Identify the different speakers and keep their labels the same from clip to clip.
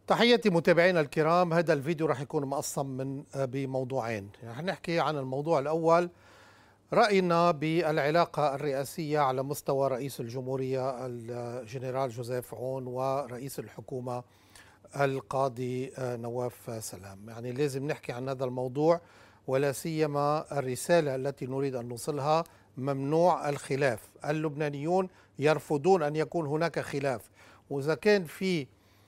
Speaker 1: تحياتي متابعينا الكرام. هذا الفيديو راح يكون مقسم من بموضوعين. راح نحكي عن الموضوع الأول، رأينا بالعلاقة الرئاسية على مستوى رئيس الجمهورية الجنرال جوزيف عون ورئيس الحكومة القاضي نواف سلام. يعني لازم نحكي عن هذا الموضوع، ولا سيما الرسالة التي نريد أن نوصلها: ممنوع الخلاف. اللبنانيون يرفضون أن يكون هناك خلاف، وإذا كان في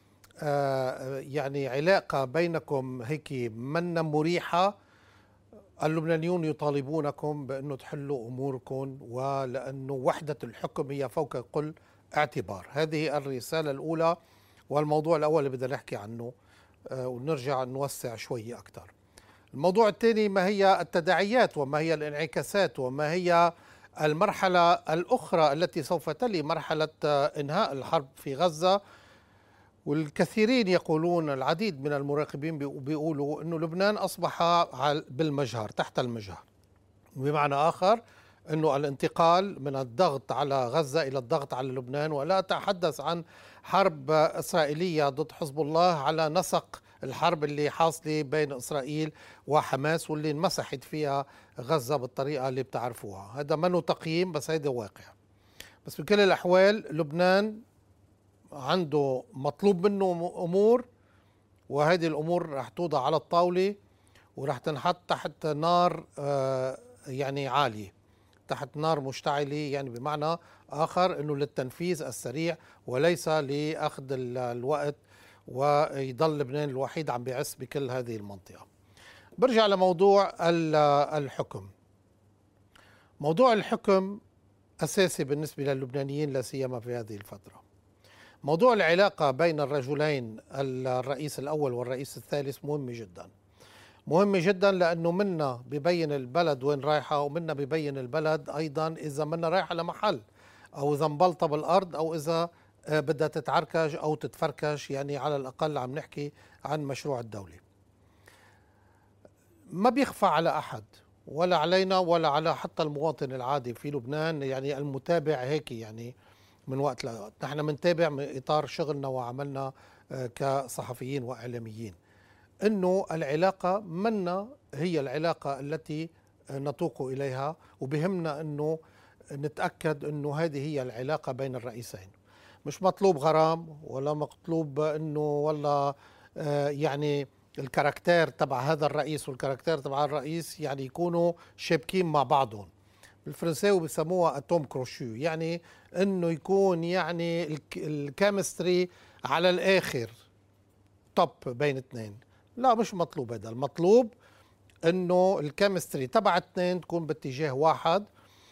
Speaker 1: يعني علاقة بينكم هيك منا مريحة، اللبنانيون يطالبونكم بأنه تحلوا أموركم، ولأنه وحدة الحكم هي فوق كل اعتبار. هذه الرسالة الأولى والموضوع الأول اللي بدنا نحكي عنه، ونرجع نوسع شوي أكثر. الموضوع الثاني: ما هي التداعيات وما هي الانعكاسات وما هي المرحلة الأخرى التي سوف تلي مرحلة إنهاء الحرب في غزة. والكثيرين يقولون، العديد من المراقبين بيقولوا أنه لبنان أصبح بالمجهر، تحت المجهر، بمعنى آخر أنه الانتقال من الضغط على غزة إلى الضغط على لبنان. ولا أتحدث عن حرب إسرائيلية ضد حزب الله على نسق الحرب اللي حاصلة بين إسرائيل وحماس، واللي انمسحت فيها غزة بالطريقة اللي بتعرفوها. هذا منه تقييم، بس هذا واقع. بس بكل الأحوال لبنان عنده مطلوب منه أمور، وهذه الأمور رح توضع على الطاولة ورح تنحط تحت نار يعني عالية، تحت نار مشتعلة، يعني بمعنى آخر أنه للتنفيذ السريع وليس لأخذ الوقت، ويضل لبنان الوحيد عم بيعس بكل هذه المنطقة. برجع لموضوع الحكم. موضوع الحكم أساسي بالنسبة للبنانيين، لا سيما في هذه الفترة. موضوع العلاقة بين الرجلين، الرئيس الأول والرئيس الثالث، مهم جدا، مهم جدا، لأنه منا ببين البلد وين رايحة، ومنا ببين البلد أيضا إذا منا رايحة لمحل، أو إذا انبلطة بالأرض، أو إذا بدها تتعركش أو تتفركش. يعني على الأقل عم نحكي عن مشروع الدولة. ما بيخفى على أحد، ولا علينا ولا على حتى المواطن العادي في لبنان، يعني المتابع هيك، يعني من وقت لوقت نحن منتابع من إطار شغلنا وعملنا كصحفيين وإعلاميين، أنه العلاقة منا هي العلاقة التي نتوق إليها، وبهمنا أنه نتأكد أنه هذه هي العلاقة بين الرئيسين. مش مطلوب غرام، ولا مطلوب أنه والله يعني الكاركتير تبع هذا الرئيس والكاركتير تبع الرئيس يعني يكونوا شابكين مع بعضهم. بالفرنساوي بسموها اتوم كروشو، يعني انه يكون يعني الكيمستري على الاخر توب بين اثنين. لا، مش مطلوب هذا. المطلوب انه الكيمستري تبع اثنين تكون باتجاه واحد،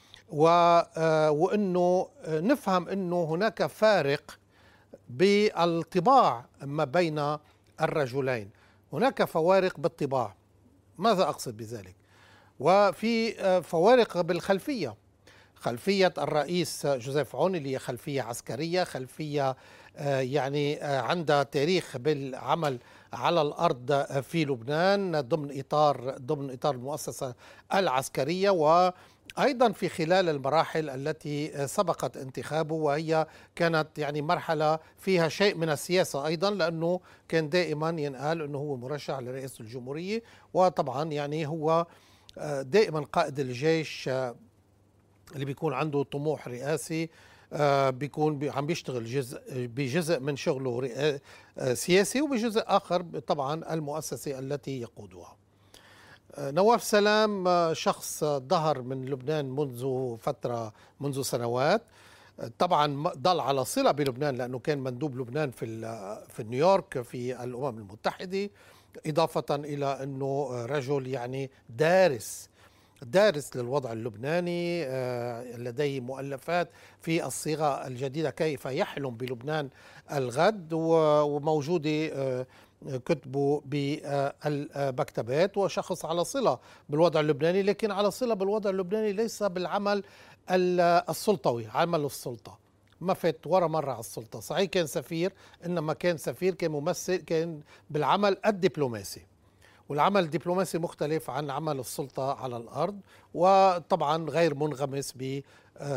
Speaker 1: وانه نفهم انه هناك فارق بالطباع ما بين الرجلين. هناك فوارق بالطباع. ماذا أقصد بذلك؟ وفي فوارق بالخلفية. خلفية الرئيس جوزيف عون اللي هي خلفية عسكرية، خلفية يعني عندها تاريخ بالعمل على الأرض في لبنان ضمن إطار المؤسسة العسكرية، وأيضا في خلال المراحل التي سبقت انتخابه، وهي كانت يعني مرحلة فيها شيء من السياسة أيضا، لأنه كان دائما ينقال أنه هو مرشح لرئاسة الجمهورية. وطبعا يعني هو دائما قائد الجيش اللي بيكون عنده طموح رئاسي، بيكون عم بيشتغل بجزء من شغله سياسي، وبجزء آخر طبعا المؤسسة التي يقودها. نواف سلام شخص ظهر من لبنان منذ فترة، منذ سنوات. طبعا ضل على صلة بلبنان لأنه كان مندوب لبنان في نيويورك في الأمم المتحدة، إضافة إلى أنه رجل يعني دارس للوضع اللبناني، لديه مؤلفات في الصيغة الجديدة كيف يحلم بلبنان الغد، وموجودة كتبه بالمكتبات. وشخص على صلة بالوضع اللبناني، لكن على صلة بالوضع اللبناني ليس بالعمل السلطوي، عمل السلطة. ما فات ورا مرة على السلطة. صحيح كان سفير، إنما كان سفير، كان ممثل، كان بالعمل الدبلوماسي، والعمل الدبلوماسي مختلف عن عمل السلطة على الأرض، وطبعا غير منغمس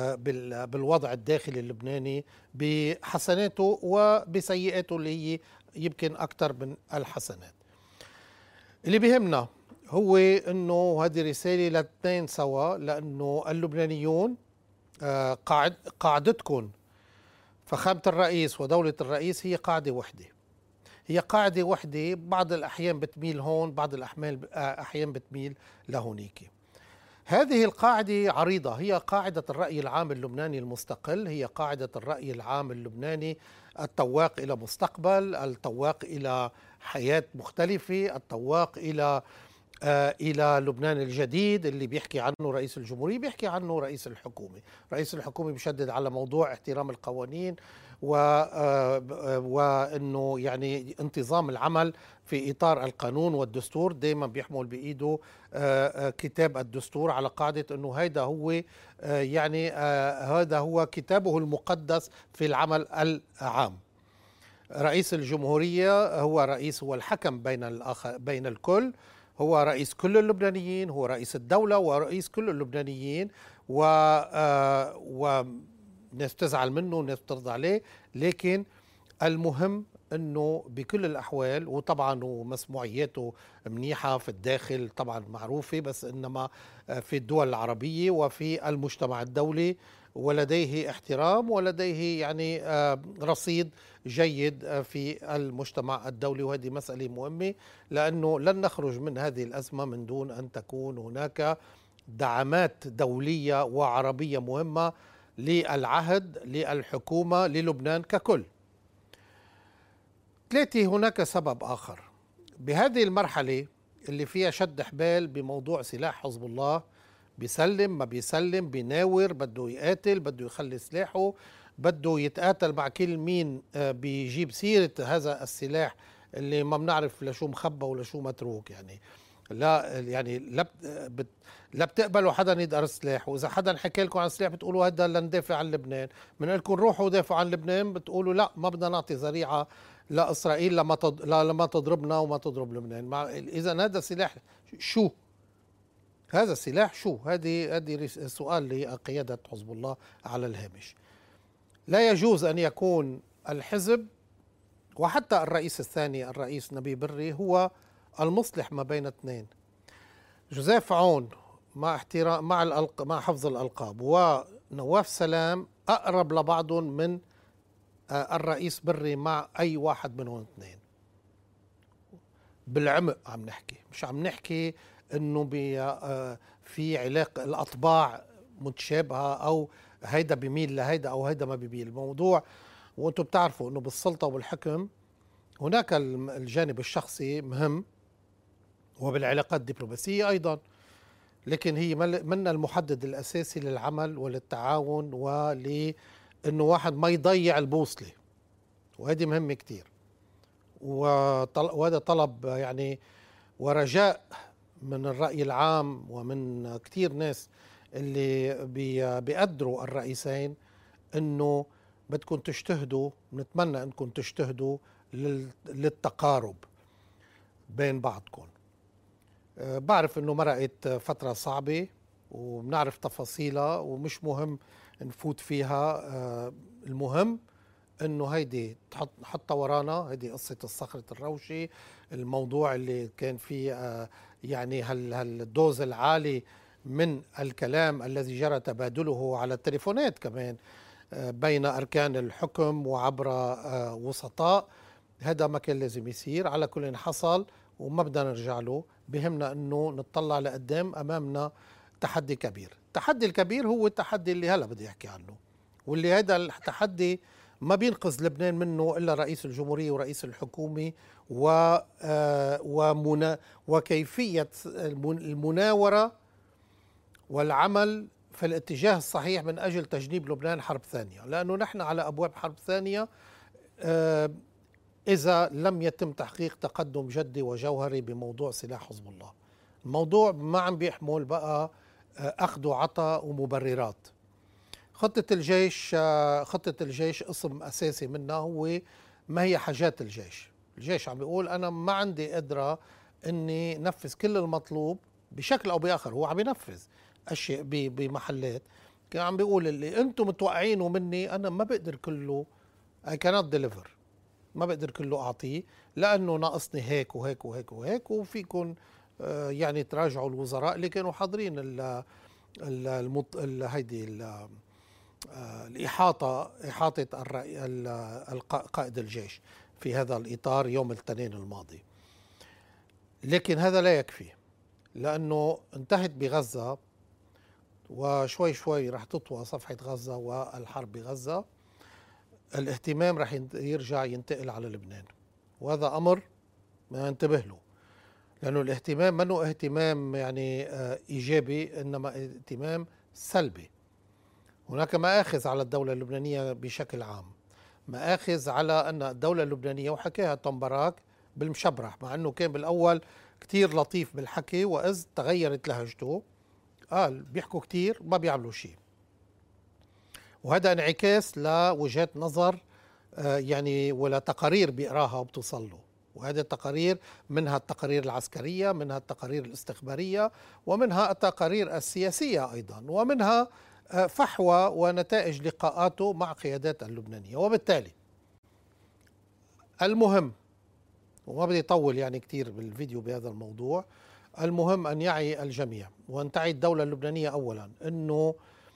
Speaker 1: بالوضع الداخلي اللبناني، بحسناته وبسيئاته اللي هي يمكن أكثر من الحسنات. اللي بيهمنا هو أنه هذه رسالة للاثنين سوا، لأنه اللبنانيون قاعدتكم فخامة الرئيس ودولة الرئيس هي قاعدة وحدة، هي قاعدة وحدة، بعض الأحيان بتميل هون، بعض الأحيان بتميل لهونيك. هذه القاعدة عريضة، هي قاعدة الرأي العام اللبناني المستقل، هي قاعدة الرأي العام اللبناني التواق إلى مستقبل، التواق إلى حياة مختلفة، التواق إلى لبنان الجديد اللي بيحكي عنه رئيس الجمهورية، بيحكي عنه رئيس الحكومة. رئيس الحكومة بيشدد على موضوع احترام القوانين وأنه يعني انتظام العمل في إطار القانون والدستور، دائما بيحمل بإيده كتاب الدستور على قاعدة أنه هذا هو هذا هو كتابه المقدس في العمل العام. رئيس الجمهورية هو الحكم بين الكل، هو رئيس كل اللبنانيين، هو رئيس الدولة ورئيس كل اللبنانيين، وناس تزعل منه وناس ترضى عليه، لكن المهم أنه بكل الأحوال، وطبعا ومسموعياته منيحة في الداخل طبعا معروفة، بس إنما في الدول العربية وفي المجتمع الدولي، ولديه احترام ولديه يعني رصيد جيد في المجتمع الدولي. وهذه مسألة مهمة، لأنه لن نخرج من هذه الأزمة من دون أن تكون هناك دعمات دولية وعربية مهمة للعهد، للحكومة، للبنان ككل. ثلاثة، هناك سبب آخر بهذه المرحلة اللي فيها شد حبال بموضوع سلاح حزب الله، بيسلم ما بيسلم، بيناور، بده يقاتل، بده يخلي سلاحه، بده يتقاتل مع كل مين بيجيب سيرة هذا السلاح اللي ما بنعرف لشو مخبى ولا شو متروك. يعني لا يعني لا بتقبلوا حدا يدقر سلاح، واذا حدا حكى لكم عن سلاح بتقولوا هذا لندافع عن لبنان، بنقول لكم روحوا دافعوا عن لبنان بتقولوا لا ما بدنا نعطي ذريعه لاسرائيل لما تضربنا وما تضرب لبنان. اذا هذا سلاح شو؟ هذا السلاح شو؟ هذه سؤال لقياده حزب الله على الهامش. لا يجوز ان يكون الحزب وحتى الرئيس الثاني الرئيس نبيه بري هو المصلح ما بين اثنين. جوزيف عون مع احترام مع حفظ الألقاب ونواف سلام أقرب لبعضهم من الرئيس بري مع أي واحد منهم اثنين. بالعمق عم نحكي، مش عم نحكي إنه في علاقة الأطباع متشابهة أو هيدا بيميل لهيدا أو هيدا ما بيميل. الموضوع وأنتم بتعرفوا إنه بالسلطة والحكم هناك الجانب الشخصي مهم، وبالعلاقات الدبلوماسية أيضا، لكن هي من المحدد الأساسي للعمل وللتعاون ولأنه واحد ما يضيع البوصلة، وهذه مهمة كتير. وهذا طلب يعني ورجاء من الرأي العام ومن كتير ناس اللي بيقدروا الرئيسين، أنه بدكم تجتهدوا، نتمنى أنكم تجتهدوا للتقارب بين بعضكم. بعرف انه مرقت فترة صعبة وبنعرف تفاصيلها ومش مهم نفوت فيها. المهم انه هيدي نحطها ورانا، هيدي قصة الصخرة الروشي، الموضوع اللي كان فيه يعني هالدوز العالي من الكلام الذي جرى تبادله على التليفونات كمان بين أركان الحكم وعبر وسطاء. هذا ما كان لازم يصير، على كل حصل وما بدنا نرجع له. بهمنا انه نطلع لقدام، امامنا تحدي كبير. التحدي الكبير هو التحدي اللي هلا بدي احكي عنه، واللي هذا التحدي ما بينقذ لبنان منه الا رئيس الجمهورية ورئيس الحكومة وكيفية المناورة والعمل في الاتجاه الصحيح من اجل تجنيب لبنان حرب ثانية، لانه نحن على ابواب حرب ثانية إذا لم يتم تحقيق تقدم جدي وجوهري بموضوع سلاح حزب الله. الموضوع ما عم بيحمل بقى أخذ وعطاء ومبررات. خطة الجيش قسم أساسي منها هو ما هي حاجات الجيش. الجيش عم بيقول أنا ما عندي قدرة أني نفذ كل المطلوب بشكل أو بآخر. هو عم ينفذ أشياء بمحلات، كان عم بيقول اللي أنتم متوقعينه مني أنا ما بقدر كله، I cannot deliver. ما بقدر كله أعطيه لأنه ناقصني هيك وهيك وهيك وهيك، وفيكم يعني تراجعوا الوزراء اللي كانوا حاضرين هيدي إحاطة قائد الجيش في هذا الإطار يوم الاثنين الماضي. لكن هذا لا يكفي، لأنه انتهت بغزة وشوي شوي رح تطوى صفحة غزة والحرب بغزة. الاهتمام رح يرجع ينتقل على لبنان، وهذا أمر ما ننتبه له، لأنه الاهتمام منه اهتمام يعني إيجابي، إنما اهتمام سلبي. هناك مآخذ على الدولة اللبنانية بشكل عام، مآخذ على أن الدولة اللبنانية، وحكاها توم باراك بالمشبرح، مع أنه كان بالأول كتير لطيف بالحكي، وإذ تغيرت لهجته قال بيحكوا كتير ما بيعملوا شيء. وهذا انعكاس لوجهات نظر يعني ولا تقارير بيقراها وبتوصل له، وهذه التقارير منها التقارير العسكرية، منها التقارير الاستخبارية، ومنها التقارير السياسية أيضا، ومنها فحوى ونتائج لقاءاته مع قيادات اللبنانية. وبالتالي المهم، وما بدي أطول يعني كتير بالفيديو بهذا الموضوع، المهم أن يعي الجميع وأن تعي الدولة اللبنانية أولا أنه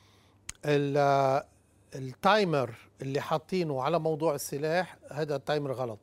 Speaker 1: التايمر اللي حاطينه على موضوع السلاح هذا التايمر غلط.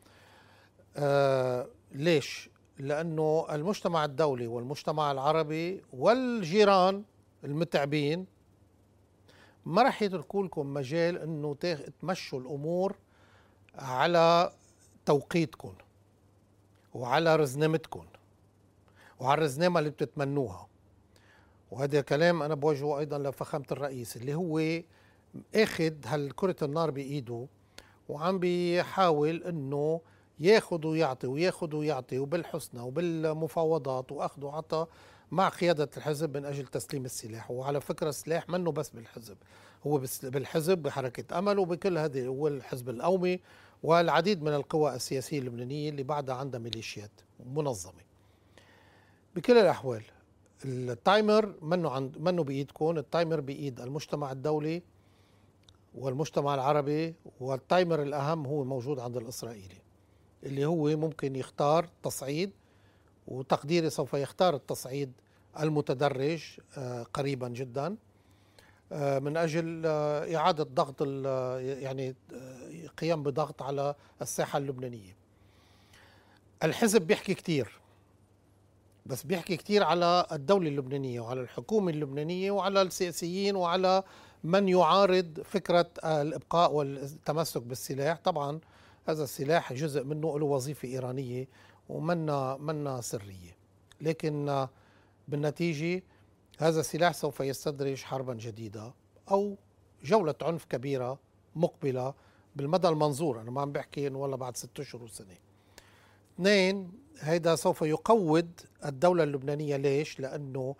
Speaker 1: ليش؟ لأنه المجتمع الدولي والمجتمع العربي والجيران المتعبين ما رح يتركوا لكم مجال أنه تمشوا الأمور على توقيتكم وعلى رزنامتكم وعلى الرزنامة اللي بتتمنوها. وهذا كلام أنا بوجهه أيضا لفخامة الرئيس، اللي هو اخذ هالكرة النار بإيده وعم بيحاول أنه ياخذ ويعطي وياخذ ويعطي، وبالحسنى وبالمفاوضات وأخذ وعطى مع قيادة الحزب من أجل تسليم السلاح. وعلى فكرة السلاح منه بس بالحزب، هو بالحزب، بحركة أمل، وبكل هذه، والحزب القومي والعديد من القوى السياسية اللبنانية اللي بعدها عندها ميليشيات منظمة. بكل الأحوال التايمر منه بإيدكم، التايمر بإيد المجتمع الدولي والمجتمع العربي، والتايمر الأهم هو موجود عند الإسرائيلي اللي هو ممكن يختار تصعيد، وتقديري سوف يختار التصعيد المتدرج قريبا جدا من أجل إعادة ضغط يعني قيام بضغط على الساحة اللبنانية. الحزب بيحكي كتير، بس بيحكي كتير على الدولة اللبنانية وعلى الحكومة اللبنانية وعلى السياسيين وعلى من يعارض فكرة الإبقاء والتمسك بالسلاح. طبعا هذا السلاح جزء منه له وظيفة إيرانية ومنا سرية، لكن بالنتيجة هذا السلاح سوف يستدرج حربا جديدة أو جولة عنف كبيرة مقبلة بالمدى المنظور. أنا ما عم بحكي إنه والله بعد 6 أشهر وسنة. اثنين، هيدا سوف يقوض الدولة اللبنانية. ليش؟ لأنه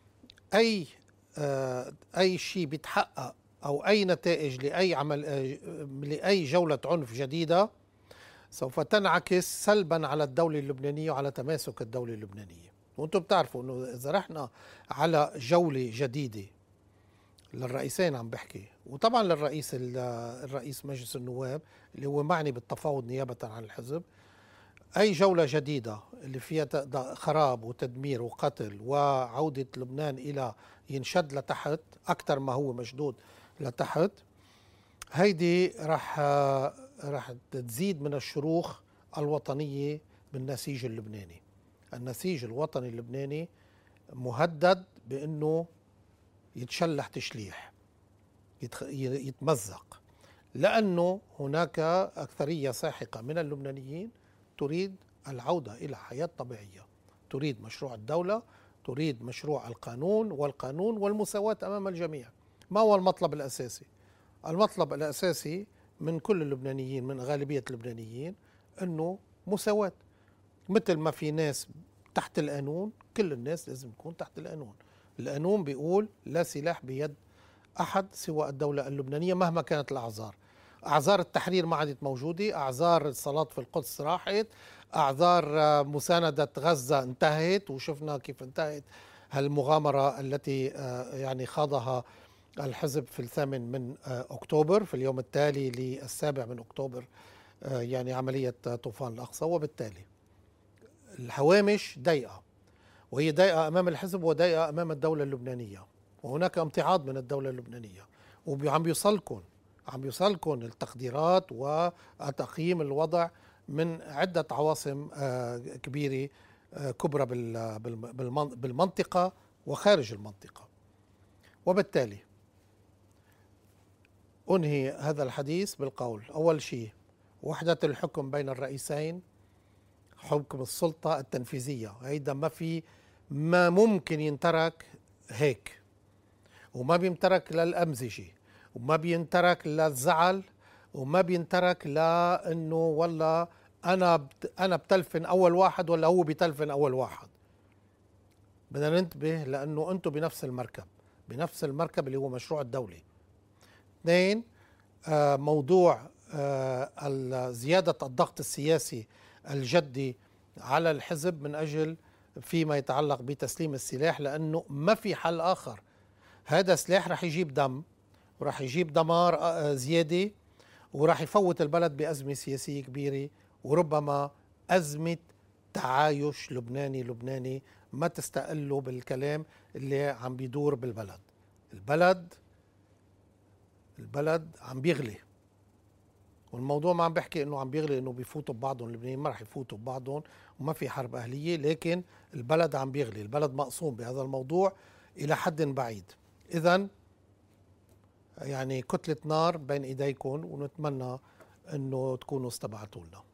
Speaker 1: أي شيء بيتحقق أو أي نتائج لأي عمل لأي جولة عنف جديدة سوف تنعكس سلبا على الدولة اللبنانية وعلى تماسك الدولة اللبنانية. وأنتم بتعرفوا أنه إذا رحنا على جولة جديدة للرئيسين، عم بحكي، وطبعا الرئيس مجلس النواب اللي هو معني بالتفاوض نيابة عن الحزب، أي جولة جديدة اللي فيها خراب وتدمير وقتل وعودة لبنان إلى ينشد لتحت أكثر ما هو مشدود لتحت، هيدي رح تزيد من الشروخ الوطنية بالنسيج اللبناني. النسيج الوطني اللبناني مهدد بأنه يتشلح تشليح، يتمزق، لأنه هناك أكثرية ساحقة من اللبنانيين تريد العودة إلى حياة طبيعية، تريد مشروع الدولة، تريد مشروع القانون والمساواة أمام الجميع. ما هو المطلب الأساسي؟ المطلب الأساسي من كل اللبنانيين، من غالبية اللبنانيين، أنه مساواة. مثل ما في ناس تحت القانون، كل الناس لازم تكون تحت القانون. القانون بيقول لا سلاح بيد أحد سوى الدولة اللبنانية مهما كانت الأعذار. أعذار التحرير ما عادت موجودة، أعذار الصلاة في القدس راحت، أعذار مساندة غزة انتهت، وشفنا كيف انتهت هالمغامرة التي يعني خاضها الحزب في 8 من أكتوبر، في اليوم التالي لل7 من أكتوبر يعني عملية طوفان الأقصى، وبالتالي الهوامش ضيقة، وهي ضيقة أمام الحزب وضيقة أمام الدولة اللبنانية، وهناك امتعاض من الدولة اللبنانية، وعم بيوصلكم التقديرات وتقييم الوضع من عدة عواصم كبيرة كبرى بالمنطقة وخارج المنطقة. وبالتالي أنهي هذا الحديث بالقول: أول شيء، وحدة الحكم بين الرئيسين، حكم السلطة التنفيذية، هيدا ما ممكن ينترك هيك، وما بينترك للأمزجة، وما بينترك للزعل، وما بينترك لأنه والله أنا بتلفن أول واحد ولا هو بتلفن أول واحد. بدنا ننتبه لأنه أنتم بنفس المركب اللي هو مشروع الدولة. اثنين، موضوع زيادة الضغط السياسي الجدي على الحزب من أجل فيما يتعلق بتسليم السلاح، لأنه ما في حل آخر. هذا سلاح رح يجيب دم، ورح يجيب دمار زيادة، ورح يفوت البلد بأزمة سياسية كبيرة، وربما أزمة تعايش لبناني ما تستقلوا بالكلام اللي عم بيدور بالبلد. البلد عم بيغلي، والموضوع ما عم بحكي انه عم بيغلي انه بيفوتوا ببعضهم، اللبنانيين ما رح يفوتوا ببعضهم وما في حرب اهليه، لكن البلد عم بيغلي، البلد مقسوم بهذا الموضوع الى حد بعيد. اذا يعني كتله نار بين ايديكم، ونتمنى انه تكونوا استمعتوا لنا.